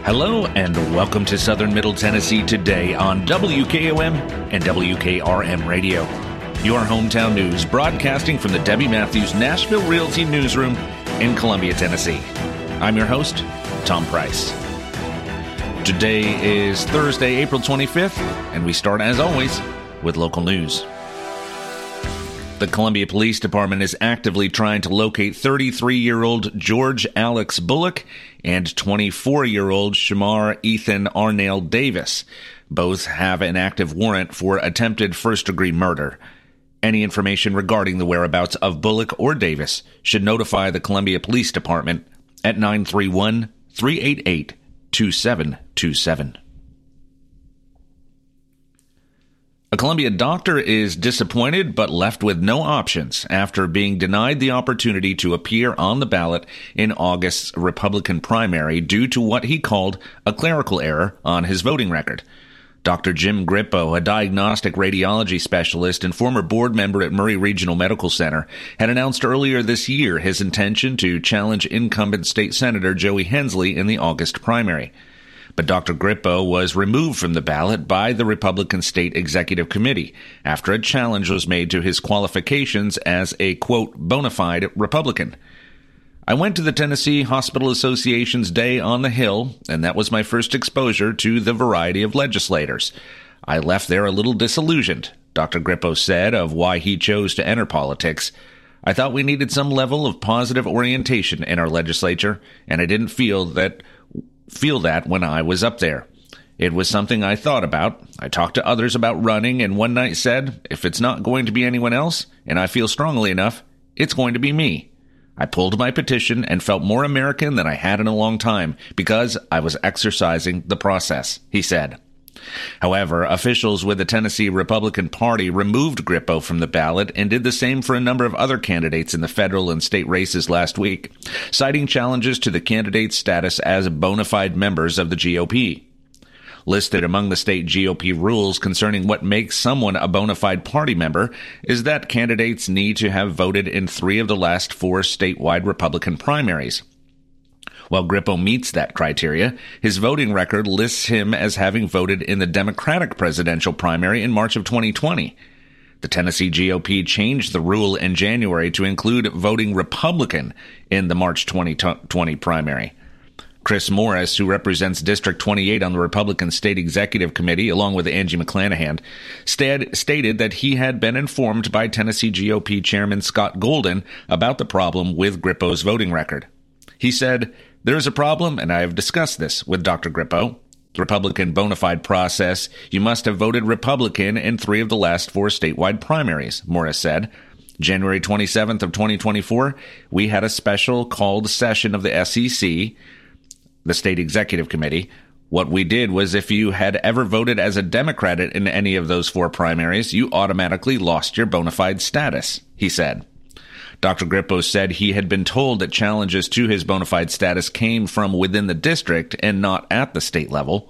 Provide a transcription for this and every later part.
Hello and welcome to Southern Middle Tennessee today on WKOM and WKRM Radio. Your hometown news broadcasting from the Debbie Matthews Nashville Realty Newsroom in Columbia, Tennessee. I'm your host, Tom Price. Today is Thursday, April 25th, and we start as always with local news. The Columbia Police Department is actively trying to locate 33-year-old George Alex Bullock and 24-year-old Shamar Ethan Arnell Davis. Both have an active warrant for attempted first-degree murder. Any information regarding the whereabouts of Bullock or Davis should notify the Columbia Police Department at 931-388-2727. A Columbia doctor is disappointed but left with no options after being denied the opportunity to appear on the ballot in August's Republican primary due to what he called a clerical error on his voting record. Dr. Jim Grippo, a diagnostic radiology specialist and former board member at Murray Regional Medical Center, had announced earlier this year his intention to challenge incumbent state senator Joey Hensley in the August primary. But Dr. Grippo was removed from the ballot by the Republican State Executive Committee after a challenge was made to his qualifications as a, quote, bona fide Republican. I went to the Tennessee Hospital Association's Day on the Hill, and that was my first exposure to the variety of legislators. I left there a little disillusioned, Dr. Grippo said of why he chose to enter politics. I thought we needed some level of positive orientation in our legislature, and I didn't feel that when I was up there. It was something I thought about. I talked to others about running, and one night said, if it's not going to be anyone else, and I feel strongly enough, it's going to be me. I pulled my petition and felt more American than I had in a long time because I was exercising the process, he said. However, officials with the Tennessee Republican Party removed Grippo from the ballot and did the same for a number of other candidates in the federal and state races last week, citing challenges to the candidates' status as bona fide members of the GOP. Listed among the state GOP rules concerning what makes someone a bona fide party member is that candidates need to have voted in 3 of the last 4 statewide Republican primaries. While Grippo meets that criteria, his voting record lists him as having voted in the Democratic presidential primary in March of 2020. The Tennessee GOP changed the rule in January to include voting Republican in the March 2020 primary. Chris Morris, who represents District 28 on the Republican State Executive Committee, along with Angie McClanahan, stated that he had been informed by Tennessee GOP Chairman Scott Golden about the problem with Grippo's voting record. He said, "There is a problem, and I have discussed this with Dr. Grippo. The Republican bona fide process, you must have voted Republican in 3 of the last 4 statewide primaries," Morris said. January 27th of 2024, we had a special called session of the SEC, the State Executive Committee. What we did was if you had ever voted as a Democrat in any of those 4 primaries, you automatically lost your bona fide status, he said. Dr. Grippo said he had been told that challenges to his bona fide status came from within the district and not at the state level.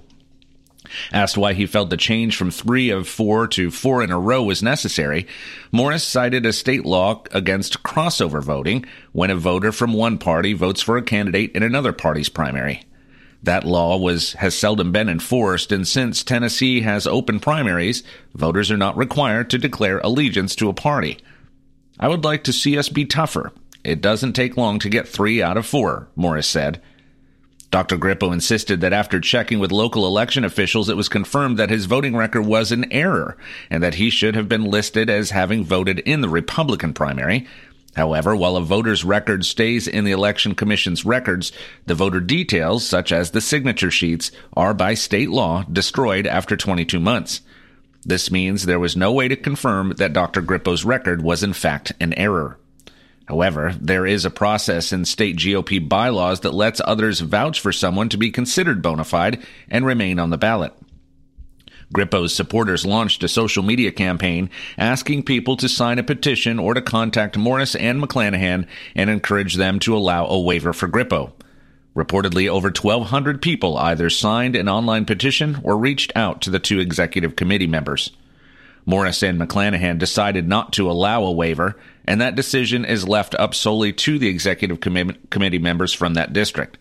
Asked why he felt the change from 3 of 4 to 4 in a row was necessary, Morris cited a state law against crossover voting when a voter from one party votes for a candidate in another party's primary. That law has seldom been enforced, and since Tennessee has open primaries, voters are not required to declare allegiance to a party. I would like to see us be tougher. It doesn't take long to get 3 out of 4, Morris said. Dr. Grippo insisted that after checking with local election officials, it was confirmed that his voting record was in error and that he should have been listed as having voted in the Republican primary. However, while a voter's record stays in the Election Commission's records, the voter details, such as the signature sheets, are by state law destroyed after 22 months. This means there was no way to confirm that Dr. Grippo's record was in fact an error. However, there is a process in state GOP bylaws that lets others vouch for someone to be considered bona fide and remain on the ballot. Grippo's supporters launched a social media campaign asking people to sign a petition or to contact Morris and McClanahan and encourage them to allow a waiver for Grippo. Reportedly, over 1,200 people either signed an online petition or reached out to the 2 executive committee members. Morris and McClanahan decided not to allow a waiver, and that decision is left up solely to the executive committee members from that district.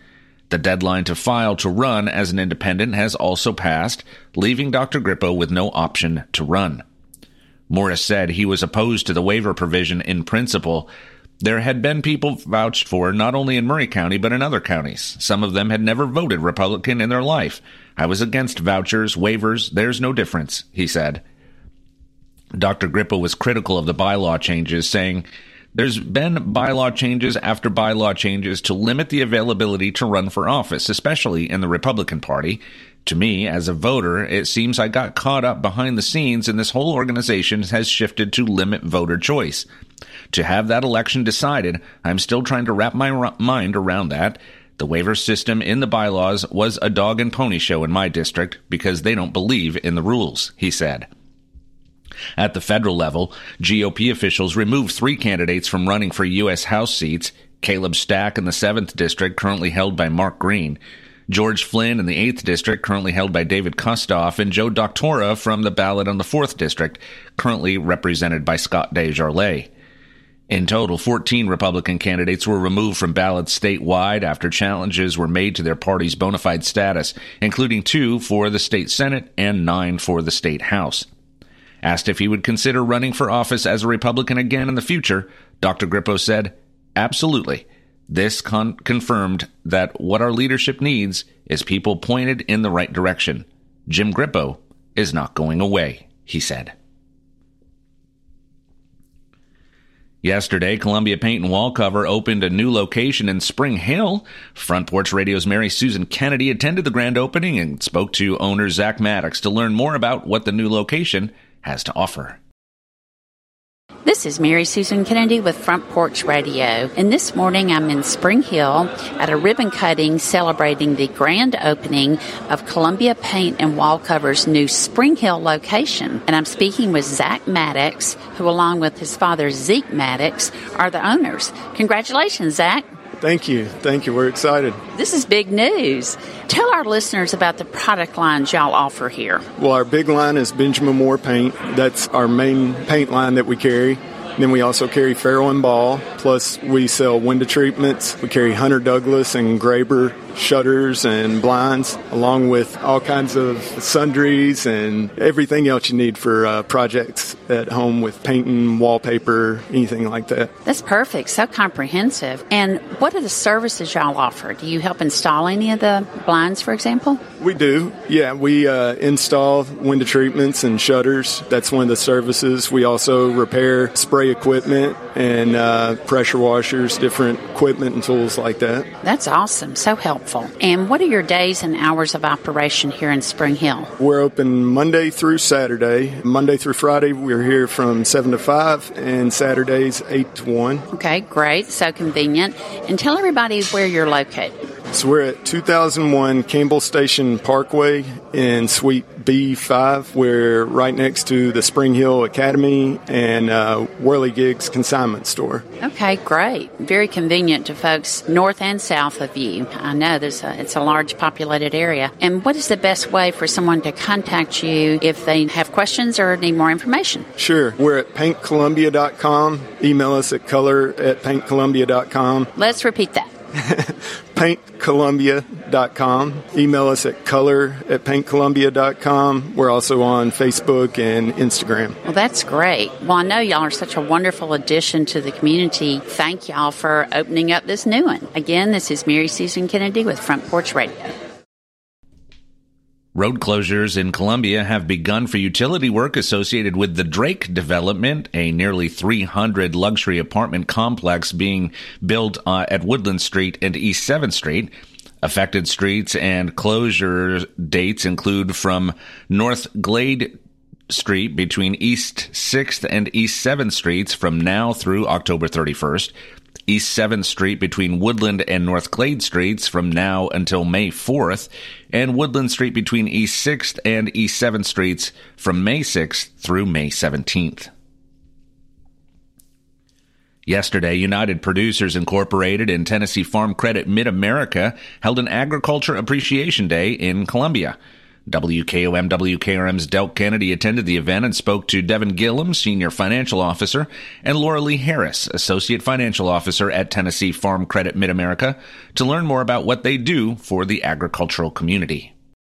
The deadline to file to run as an independent has also passed, leaving Dr. Grippo with no option to run. Morris said he was opposed to the waiver provision in principle. There had been people vouched for not only in Murray County but in other counties. Some of them had never voted Republican in their life. I was against vouchers, waivers, there's no difference, he said. Dr. Grippo was critical of the bylaw changes, saying, "There's been bylaw changes after bylaw changes to limit the availability to run for office, especially in the Republican Party. To me, as a voter, it seems I got caught up behind the scenes and this whole organization has shifted to limit voter choice. To have that election decided, I'm still trying to wrap my mind around that. The waiver system in the bylaws was a dog and pony show in my district because they don't believe in the rules," he said. At the federal level, GOP officials removed 3 candidates from running for U.S. House seats: Caleb Stack in the 7th District, currently held by Mark Green; George Flynn in the 8th District, currently held by David Kustoff; and Joe Doctora from the ballot on the 4th District, currently represented by Scott Desjardins. In total, 14 Republican candidates were removed from ballots statewide after challenges were made to their party's bona fide status, including 2 for the state Senate and 9 for the state House. Asked if he would consider running for office as a Republican again in the future, Dr. Grippo said, "Absolutely. This confirmed that what our leadership needs is people pointed in the right direction. Jim Grippo is not going away," he said. Yesterday, Columbia Paint and Wallcover opened a new location in Spring Hill. Front Porch Radio's Mary Susan Kennedy attended the grand opening and spoke to owner Zach Maddox to learn more about what the new location has to offer. This is Mary Susan Kennedy with Front Porch Radio, and this morning I'm in Spring Hill at a ribbon cutting celebrating the grand opening of Columbia Paint and Wallcover's new Spring Hill location. And I'm speaking with Zach Maddox, who along with his father Zeke Maddox are the owners. Congratulations, Zach. Thank you. We're excited. This is big news. Tell our listeners about the product lines y'all offer here. Well, our big line is Benjamin Moore paint. That's our main paint line that we carry. Then we also carry Farrell and Ball, plus we sell window treatments. We carry Hunter Douglas and Graber shutters and blinds, along with all kinds of sundries and everything else you need for projects at home with painting, wallpaper, anything like that. That's perfect. So comprehensive. And what are the services y'all offer? Do you help install any of the blinds, for example? We do. Yeah, we install window treatments and shutters. That's one of the services. We also repair spray equipment and pressure washers, different equipment and tools like that. That's awesome. So helpful. And what are your days and hours of operation here in Spring Hill? We're open Monday through Saturday. Monday through Friday, we're here from 7 to 5, and Saturdays 8 to 1. Okay, great. So convenient. And tell everybody where you're located. So we're at 2001 Campbell Station Parkway in Suite B5. We're right next to the Spring Hill Academy and Whirligig's Consignment Store. Okay, great. Very convenient to folks north and south of you. I know it's a large populated area. And what is the best way for someone to contact you if they have questions or need more information? Sure. We're at paintcolumbia.com. Email us at color@paintcolumbia.com. Let's repeat that. paintcolumbia.com. Email us at color@paintcolumbia.com. We're also on Facebook and Instagram. Well, that's great. Well, I know y'all are such a wonderful addition to the community. Thank y'all for opening up this new one. Again, this is Mary Susan Kennedy with Front Porch Radio. Road closures in Columbia have begun for utility work associated with the Drake development, a nearly 300 luxury apartment complex being built at Woodland Street and East 7th Street. Affected streets and closure dates include from North Glade Street between East 6th and East 7th Streets from now through October 31st. East 7th Street between Woodland and North Glade Streets from now until May 4th, and Woodland Street between East 6th and East 7th Streets from May 6th through May 17th. Yesterday, United Producers Incorporated and Tennessee Farm Credit Mid-America held an Agriculture Appreciation Day in Columbia. WKOM-WKRM's Delk Kennedy attended the event and spoke to Devin Gillum, Senior Financial Officer, and Laura Lee Harris, Associate Financial Officer at Tennessee Farm Credit Mid-America, to learn more about what they do for the agricultural community.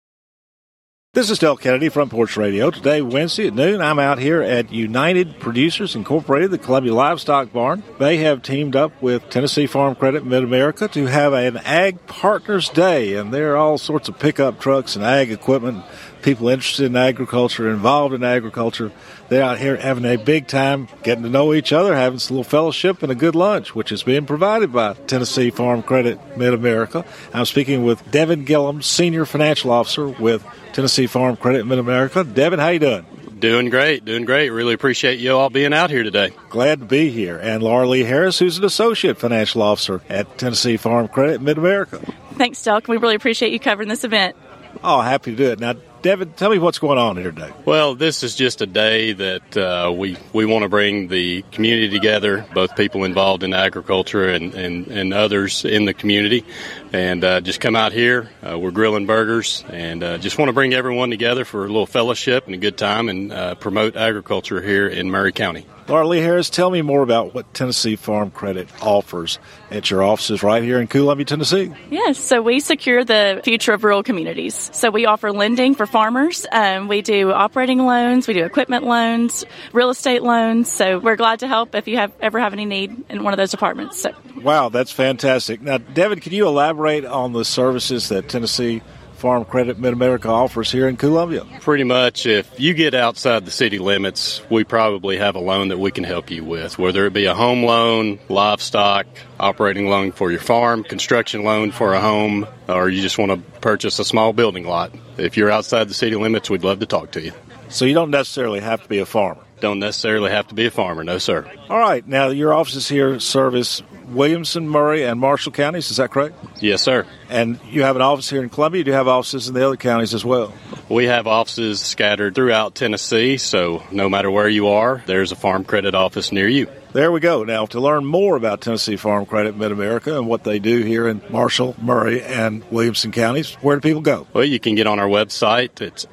This is Delk Kennedy, Front Porch Radio. Today, Wednesday at noon, I'm out here at United Producers Incorporated, the Columbia Livestock Barn. They have teamed up with Tennessee Farm Credit Mid-America to have an Ag Partners Day, and there are all sorts of pickup trucks and ag equipment, people interested in agriculture, involved in agriculture. They're out here having a big time, getting to know each other, having some little fellowship and a good lunch, which is being provided by Tennessee Farm Credit Mid-America. I'm speaking with Devin Gillum, Senior Financial Officer with Tennessee Farm Credit Mid-America. Devin, how you doing? Doing great. Really appreciate you all being out here today. Glad to be here. And Laura Lee Harris, who's an Associate Financial Officer at Tennessee Farm Credit Mid-America. Thanks, Delk. We really appreciate you covering this event. Oh, happy to do it. Now, Devin, tell me what's going on here today. Well, this is just a day that we want to bring the community together, both people involved in agriculture and others in the community, and just come out here. We're grilling burgers and just want to bring everyone together for a little fellowship and a good time and promote agriculture here in Maury County. Laura Lee Harris, tell me more about what Tennessee Farm Credit offers at your offices right here in Columbia, Tennessee. Yes, so we secure the future of rural communities. So we offer lending for farmers. We do operating loans, we do equipment loans, real estate loans. So we're glad to help if you ever have any need in one of those departments. So. Wow, that's fantastic. Now, Devin, can you elaborate on the services that Tennessee Farm Credit Mid-America offers here in Columbia? Pretty much, if you get outside the city limits, we probably have a loan that we can help you with, whether it be a home loan, livestock, operating loan for your farm, construction loan for a home, or you just want to purchase a small building lot. If you're outside the city limits, we'd love to talk to you. So you don't necessarily have to be a farmer? Don't necessarily have to be a farmer, no, sir. All right. Now, your offices here service Williamson, Murray, and Marshall counties. Is that correct? Yes, sir. And you have an office here in Columbia. Do you have offices in the other counties as well? We have offices scattered throughout Tennessee, so no matter where you are, there's a Farm Credit office near you. There we go. Now, to learn more about Tennessee Farm Credit Mid-America and what they do here in Marshall, Murray, and Williamson counties, where do people go? Well, you can get on our website. It's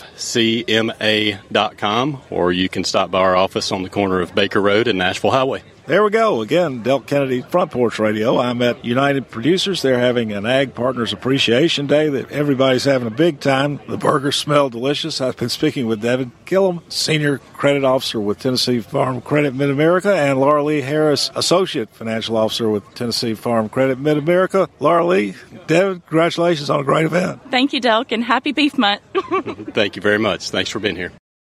fcma.com, or you can stop by our office on the corner of Baker Road and Nashville Highway. There we go. Again, Delk Kennedy, Front Porch Radio. I'm at United Producers. They're having an Ag Partners Appreciation Day that everybody's having a big time. The burgers smell delicious. I've been speaking with Devin Gillum, Senior Credit Officer with Tennessee Farm Credit Mid-America, and Laura Lee Harris, Associate Financial Officer with Tennessee Farm Credit Mid-America. Laura Lee, Devin, congratulations on a great event. Thank you, Delk, and happy Beef Month. Thank you very much. Thanks for being here.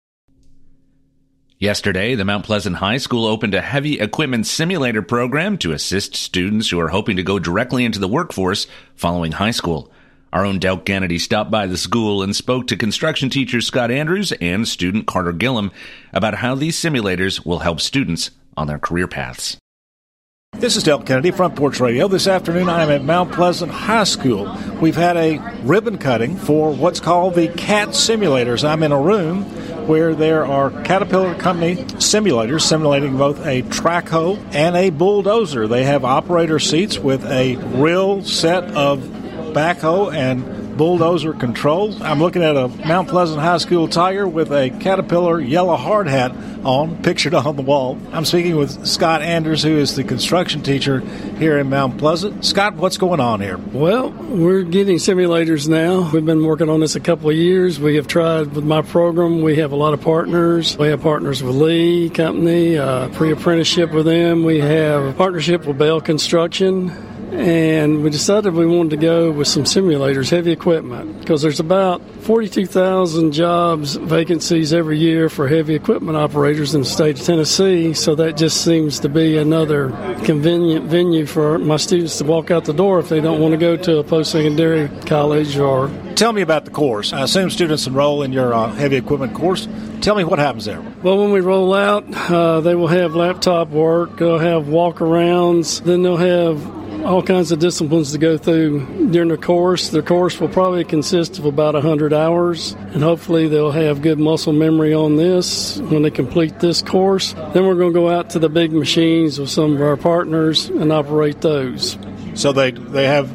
Yesterday, the Mount Pleasant High School opened a heavy equipment simulator program to assist students who are hoping to go directly into the workforce following high school. Our own Delk Kennedy stopped by the school and spoke to construction teacher Scott Andrews and student Carter Gillum about how these simulators will help students on their career paths. This is Delk Kennedy, Front Porch Radio. This afternoon I am at Mount Pleasant High School. We've had a ribbon cutting for what's called the CAT simulators. I'm in a room where there are Caterpillar Company simulators simulating both a track hoe and a bulldozer. They have operator seats with a real set of backhoe and bulldozer controls. I'm looking at a Mount Pleasant High School tire with a Caterpillar yellow hard hat on, pictured on the wall. I'm speaking with Scott Andrews, who is the construction teacher here in Mount Pleasant. Scott, what's going on here? Well, we're getting simulators now. We've been working on this a couple of years. We have tried with my program. We have a lot of partners. We have partners with Lee Company, pre-apprenticeship with them. We have a partnership with Bell Construction. And we decided we wanted to go with some simulators, heavy equipment, because there's about 42,000 jobs, vacancies every year for heavy equipment operators in the state of Tennessee. So that just seems to be another convenient venue for my students to walk out the door if they don't want to go to a post-secondary college or... Tell me about the course. I assume students enroll in your heavy equipment course. Tell me what happens there. Well, when we roll out, they will have laptop work, they'll have walk-arounds, then they'll have all kinds of disciplines to go through during the course. The course will probably consist of about 100 hours, and hopefully they'll have good muscle memory on this when they complete this course. Then we're going to go out to the big machines with some of our partners and operate those. So they have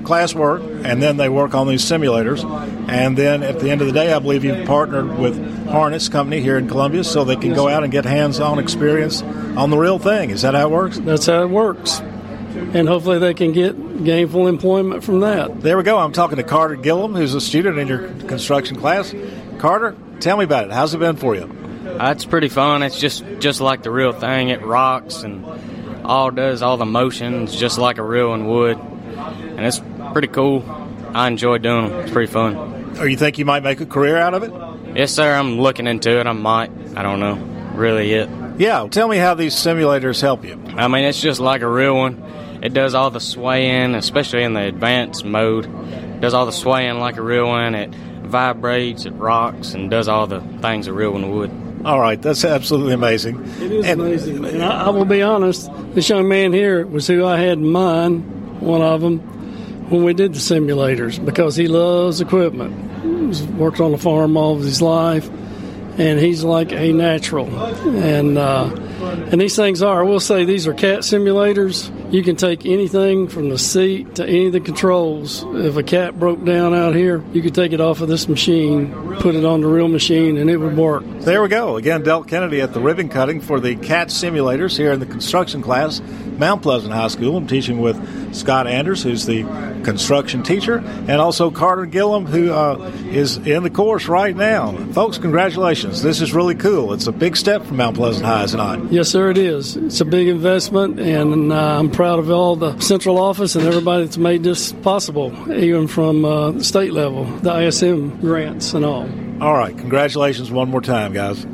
classwork, and then they work on these simulators. And then at the end of the day, I believe you've partnered with Harness Company here in Columbia so they can go out and get hands-on experience on the real thing. Is that how it works? That's how it works. And hopefully they can get gainful employment from that. There we go. I'm talking to Carter Gillum, who's a student in your construction class. Carter, tell me about it. How's it been for you? It's pretty fun. It's just like the real thing. It rocks and all the motions just like a real one would. And it's pretty cool. I enjoy doing them. It's pretty fun. Or you think you might make a career out of it? Yes, sir. I'm looking into it. I might. I don't know really yet. Yeah. Tell me how these simulators help you. I mean, it's just like a real one. It does all the swaying, especially in the advanced mode. It does all the swaying like a real one. It vibrates, it rocks, and does all the things a real one would. All right, that's absolutely amazing. It is amazing. And I will be honest, this young man here was who I had in mind, one of them, when we did the simulators, because he loves equipment. He's worked on the farm all of his life, and he's like a natural. And these things are, I will say, these are CAT simulators. You can take anything from the seat to any of the controls. If a cat broke down out here, you could take it off of this machine, put it on the real machine, and it would work. There we go. Again, Delk Kennedy at the ribbon cutting for the CAT simulators here in the construction class, Mount Pleasant High School. I'm teaching with Scott Anders, who's the construction teacher, and also Carter Gillum, who is in the course right now. Folks, congratulations. This is really cool. It's a big step from Mount Pleasant High, is it not? Yes, sir, it is. It's a big investment, and I'm proud of all the central office and everybody that's made this possible, even from the state level, the ISM grants and all. All right. Congratulations one more time, guys.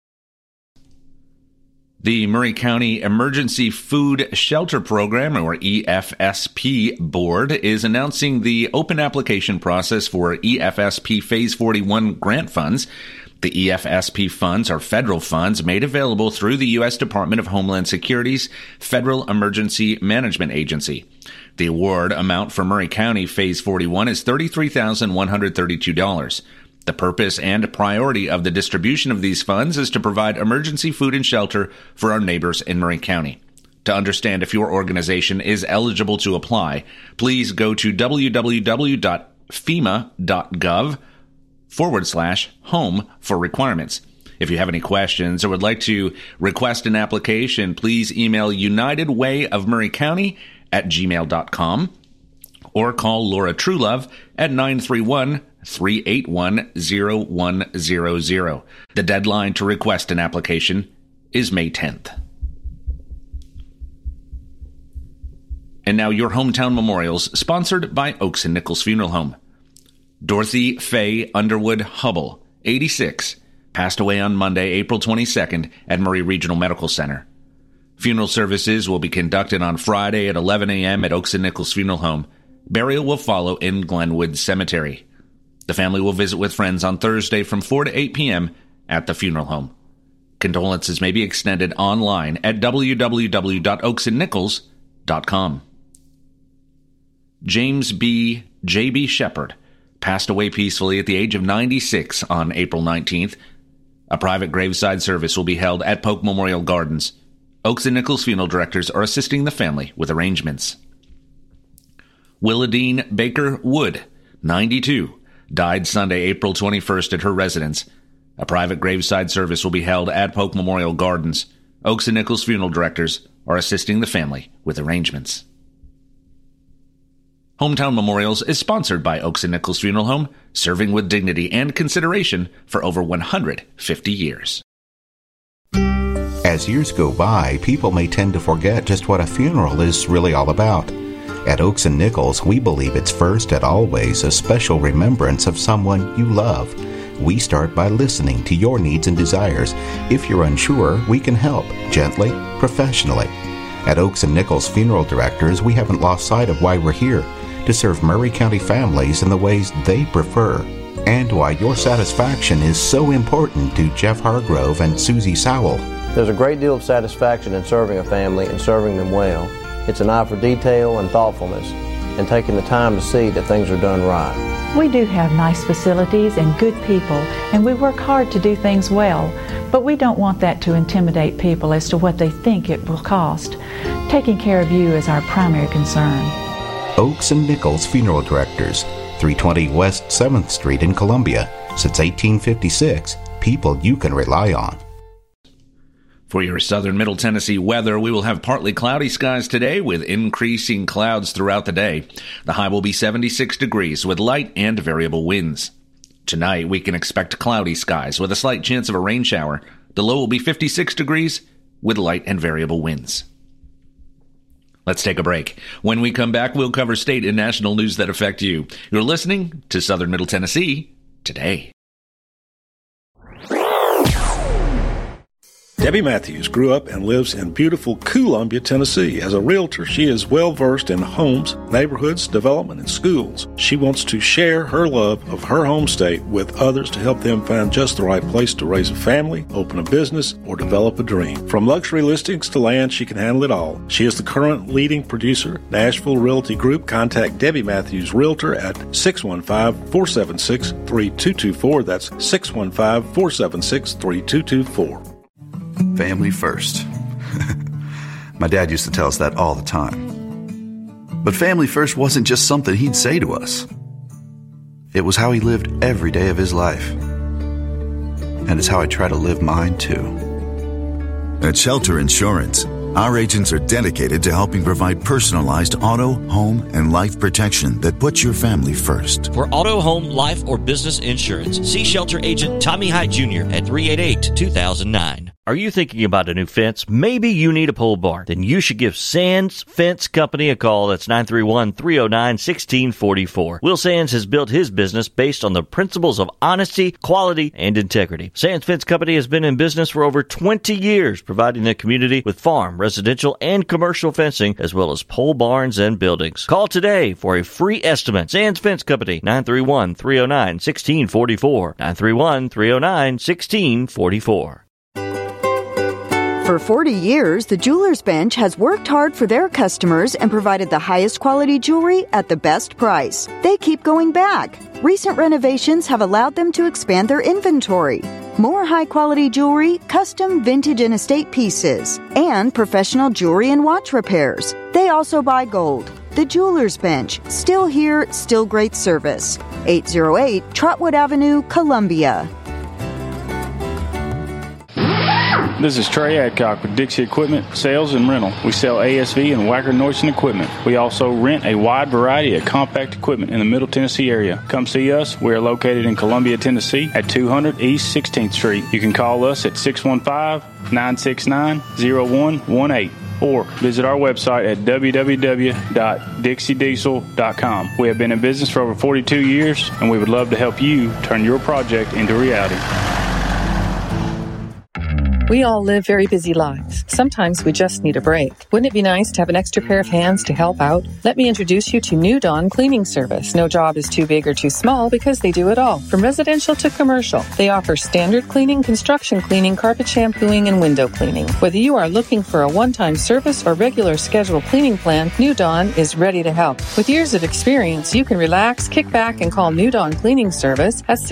The Maury County Emergency Food Shelter Program, or EFSP Board, is announcing the open application process for EFSP Phase 41 grant funds. The EFSP funds are federal funds made available through the U.S. Department of Homeland Security's Federal Emergency Management Agency. The award amount for Maury County Phase 41 is $33,132. The purpose and priority of the distribution of these funds is to provide emergency food and shelter for our neighbors in Maury County. To understand if your organization is eligible to apply, please go to www.fema.gov/home for requirements. If you have any questions or would like to request an application, please email UnitedWayofMaury@gmail.com or call Laura Truelove at 931-381-0100. The deadline to request an application is May 10th. And now your hometown memorials, sponsored by Oaks and Nichols Funeral Home. Dorothy Faye Underwood Hubble, 86, passed away on Monday, April 22nd at Maury Regional Medical Center. Funeral services will be conducted on Friday at 11 a.m. at Oaks and Nichols Funeral Home. Burial will follow in Glenwood Cemetery. The family will visit with friends on Thursday from 4 to 8 p.m. at the funeral home. Condolences may be extended online at www.oaksandnichols.com. James B. J.B. Shepard passed away peacefully at the age of 96 on April 19th. A private graveside service will be held at Polk Memorial Gardens. Oaks and Nichols funeral directors are assisting the family with arrangements. Willadine Baker Wood, 92, died Sunday, April 21st at her residence. A private graveside service will be held at Polk Memorial Gardens. Oaks and Nichols funeral directors are assisting the family with arrangements. Hometown Memorials is sponsored by Oaks and Nichols Funeral Home, serving with dignity and consideration for over 150 years. As years go by, people may tend to forget just what a funeral is really all about. At Oaks and Nichols, we believe it's first and always a special remembrance of someone you love. We start by listening to your needs and desires. If you're unsure, we can help, gently, professionally. At Oaks and Nichols Funeral Directors, we haven't lost sight of why we're here, to serve Maury County families in the ways they prefer, and why your satisfaction is so important to Jeff Hargrove and Susie Sowell. There's a great deal of satisfaction in serving a family and serving them well. It's an eye for detail and thoughtfulness, and taking the time to see that things are done right. We do have nice facilities and good people, and we work hard to do things well, but we don't want that to intimidate people as to what they think it will cost. Taking care of you is our primary concern. Oaks and Nichols Funeral Directors, 320 West 7th Street in Columbia. Since 1856, people you can rely on. For your southern Middle Tennessee weather, we will have partly cloudy skies today with increasing clouds throughout the day. The high will be 76 degrees with light and variable winds. Tonight, we can expect cloudy skies with a slight chance of a rain shower. The low will be 56 degrees with light and variable winds. Let's take a break. When we come back, we'll cover state and national news that affect you. You're listening to Southern Middle Tennessee Today. Debbie Matthews grew up and lives in beautiful Columbia, Tennessee. As a realtor, she is well-versed in homes, neighborhoods, development, and schools. She wants to share her love of her home state with others to help them find just the right place to raise a family, open a business, or develop a dream. From luxury listings to land, she can handle it all. She is the current leading producer, Nashville Realty Group. Contact Debbie Matthews Realtor at 615-476-3224. That's 615-476-3224. Family first. My dad used to tell us that all the time. But family first wasn't just something he'd say to us. It was how he lived every day of his life. And it's how I try to live mine, too. At Shelter Insurance, our agents are dedicated to helping provide personalized auto, home, and life protection that puts your family first. For auto, home, life, or business insurance, see Shelter Agent Tommy Hyde Jr. at 388-2009. Are you thinking about a new fence? Maybe you need a pole barn. Then you should give Sands Fence Company a call. That's 931-309-1644. Will Sands has built his business based on the principles of honesty, quality, and integrity. Sands Fence Company has been in business for over 20 years, providing the community with farm, residential, and commercial fencing, as well as pole barns and buildings. Call today for a free estimate. Sands Fence Company, 931-309-1644. 931-309-1644. For 40 years, the Jewelers Bench has worked hard for their customers and provided the highest quality jewelry at the best price. They keep going back. Recent renovations have allowed them to expand their inventory. More high-quality jewelry, custom vintage and estate pieces, and professional jewelry and watch repairs. They also buy gold. The Jewelers Bench. Still here, still great service. 808 Trotwood Avenue, Columbia. This is Trey Adcock with Dixie Equipment Sales and Rental. We sell ASV and Wacker-Neuson equipment. We also rent a wide variety of compact equipment in the Middle Tennessee area. Come see us. We are located in Columbia, Tennessee at 200 East 16th Street. You can call us at 615-969-0118 or visit our website at www.dixiediesel.com. We have been in business for over 42 years, and we would love to help you turn your project into reality. We all live very busy lives. Sometimes we just need a break. Wouldn't it be nice to have an extra pair of hands to help out? Let me introduce you to New Dawn Cleaning Service. No job is too big or too small because they do it all, from residential to commercial. They offer standard cleaning, construction cleaning, carpet shampooing, and window cleaning. Whether you are looking for a one-time service or regular scheduled cleaning plan, New Dawn is ready to help. With years of experience, you can relax, kick back, and call New Dawn Cleaning Service at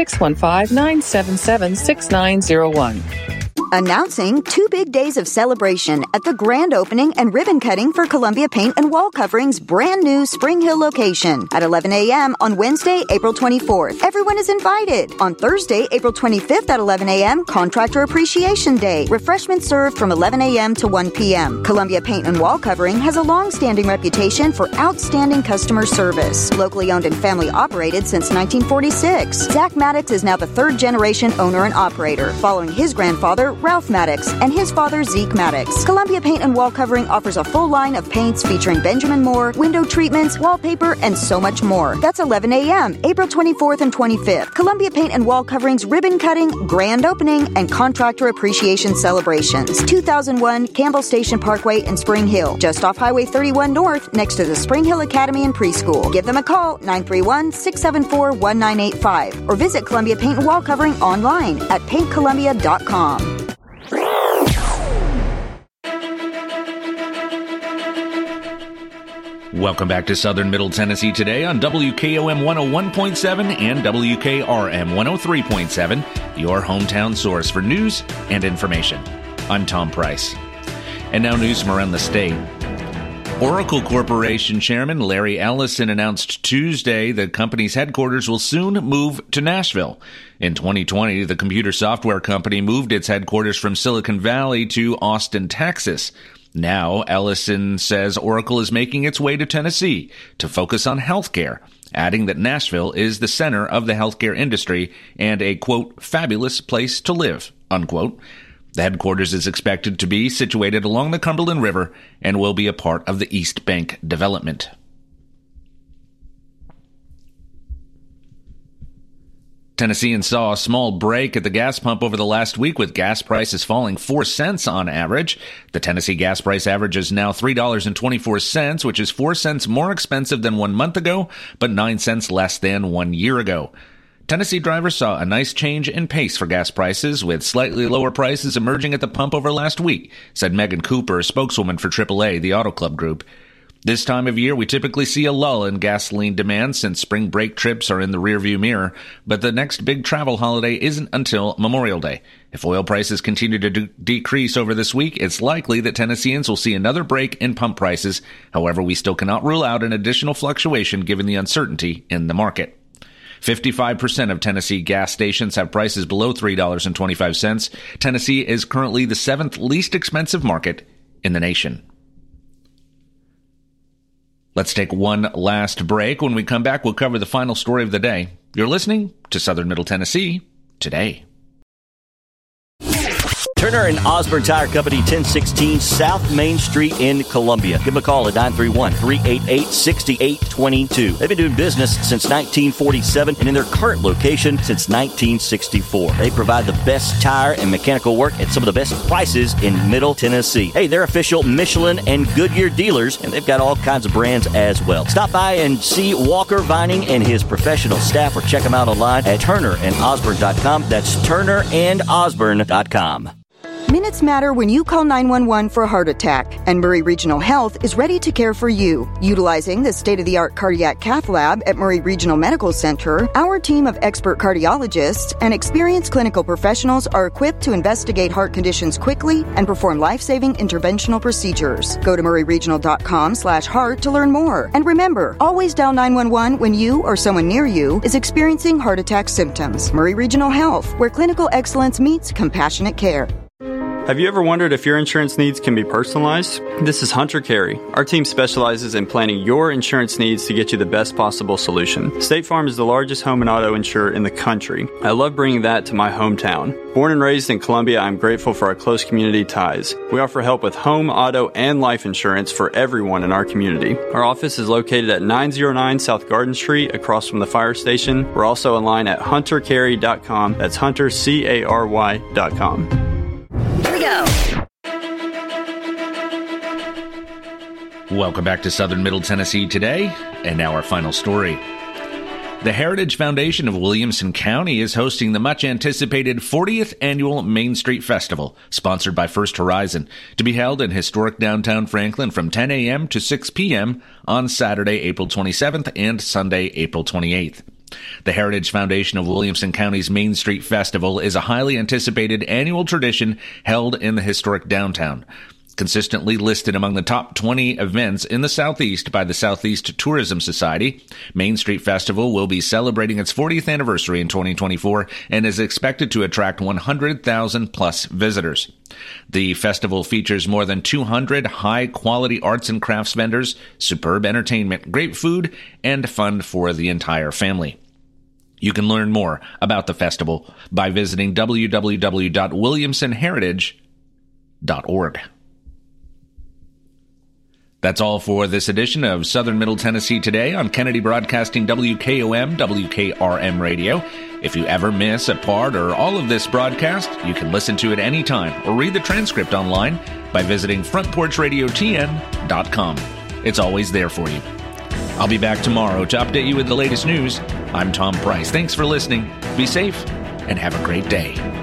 615-977-6901. Announcing 2 big days of celebration at the grand opening and ribbon cutting for Columbia Paint and Wall Covering's brand new Spring Hill location at 11 a.m. on Wednesday, April 24th. Everyone is invited. On Thursday, April 25th at 11 a.m., Contractor Appreciation Day. Refreshments served from 11 a.m. to 1 p.m. Columbia Paint and Wall Covering has a long-standing reputation for outstanding customer service. Locally owned and family operated since 1946. Zach Maddox is now the 3rd generation owner and operator, following his grandfather, Ralph Maddox, and his father, Zeke Maddox. Columbia Paint and Wall Covering offers a full line of paints featuring Benjamin Moore, window treatments, wallpaper, and so much more. That's 11 a.m., April 24th and 25th. Columbia Paint and Wall Covering's ribbon cutting, grand opening, and contractor appreciation celebrations. 2001 Campbell Station Parkway in Spring Hill, just off Highway 31 North, next to the Spring Hill Academy and Preschool. Give them a call, 931-674-1985, or visit Columbia Paint and Wall Covering online at paintcolumbia.com. Welcome back to Southern Middle Tennessee Today on WKOM 101.7 and WKRM 103.7, your hometown source for news and information. I'm Tom Price. And now news from around the state. Oracle Corporation Chairman Larry Ellison announced Tuesday the company's headquarters will soon move to Nashville. In 2020, the computer software company moved its headquarters from Silicon Valley to Austin, Texas. Now, Ellison says Oracle is making its way to Tennessee to focus on healthcare, adding that Nashville is the center of the healthcare industry and a, quote, fabulous place to live, unquote. The headquarters is expected to be situated along the Cumberland River and will be a part of the East Bank development. Tennesseans saw a small break at the gas pump over the last week, with gas prices falling 4 cents on average. The Tennessee gas price average is now $3.24, which is 4 cents more expensive than 1 month ago, but 9 cents less than 1 year ago. Tennessee drivers saw a nice change in pace for gas prices, with slightly lower prices emerging at the pump over last week, said Megan Cooper, spokeswoman for AAA, the Auto Club Group. This time of year, we typically see a lull in gasoline demand since spring break trips are in the rearview mirror, but the next big travel holiday isn't until Memorial Day. If oil prices continue to decrease over this week, it's likely that Tennesseans will see another break in pump prices. However, we still cannot rule out an additional fluctuation given the uncertainty in the market. 55% of Tennessee gas stations have prices below $3.25. Tennessee is currently the 7th least expensive market in the nation. Let's take one last break. When we come back, we'll cover the final story of the day. You're listening to Southern Middle Tennessee Today. Turner and Osborne Tire Company, 1016 South Main Street in Columbia. Give them a call at 931-388-6822. They've been doing business since 1947 and in their current location since 1964. They provide the best tire and mechanical work at some of the best prices in Middle Tennessee. Hey, they're official Michelin and Goodyear dealers, and they've got all kinds of brands as well. Stop by and see Walker Vining and his professional staff, or check them out online at turnerandosborne.com. That's turnerandosborne.com. Minutes matter when you call 911 for a heart attack, and Murray Regional Health is ready to care for you. Utilizing the state-of-the-art cardiac cath lab at Murray Regional Medical Center, our team of expert cardiologists and experienced clinical professionals are equipped to investigate heart conditions quickly and perform life-saving interventional procedures. Go to murrayregional.com/heart to learn more. And remember, always dial 911 when you or someone near you is experiencing heart attack symptoms. Murray Regional Health, where clinical excellence meets compassionate care. Have you ever wondered if your insurance needs can be personalized? This is Hunter Carey. Our team specializes in planning your insurance needs to get you the best possible solution. State Farm is the largest home and auto insurer in the country. I love bringing that to my hometown. Born and raised in Columbia, I'm grateful for our close community ties. We offer help with home, auto, and life insurance for everyone in our community. Our office is located at 909 South Garden Street, across from the fire station. We're also online at huntercarey.com. That's huntercary.com. Go. Welcome back to Southern Middle Tennessee Today, and now our final story. The Heritage Foundation of Williamson County is hosting the much-anticipated 40th Annual Main Street Festival, sponsored by First Horizon, to be held in historic downtown Franklin from 10 a.m. to 6 p.m. on Saturday, April 27th and Sunday, April 28th. The Heritage Foundation of Williamson County's Main Street Festival is a highly anticipated annual tradition held in the historic downtown. Consistently listed among the top 20 events in the Southeast by the Southeast Tourism Society, Main Street Festival will be celebrating its 40th anniversary in 2024 and is expected to attract 100,000 plus visitors. The festival features more than 200 high-quality arts and crafts vendors, superb entertainment, great food, and fun for the entire family. You can learn more about the festival by visiting www.williamsonheritage.org. That's all for this edition of Southern Middle Tennessee Today on Kennedy Broadcasting WKOM, WKRM Radio. If you ever miss a part or all of this broadcast, you can listen to it anytime or read the transcript online by visiting frontporchradiotn.com. It's always there for you. I'll be back tomorrow to update you with the latest news. I'm Tom Price. Thanks for listening. Be safe and have a great day.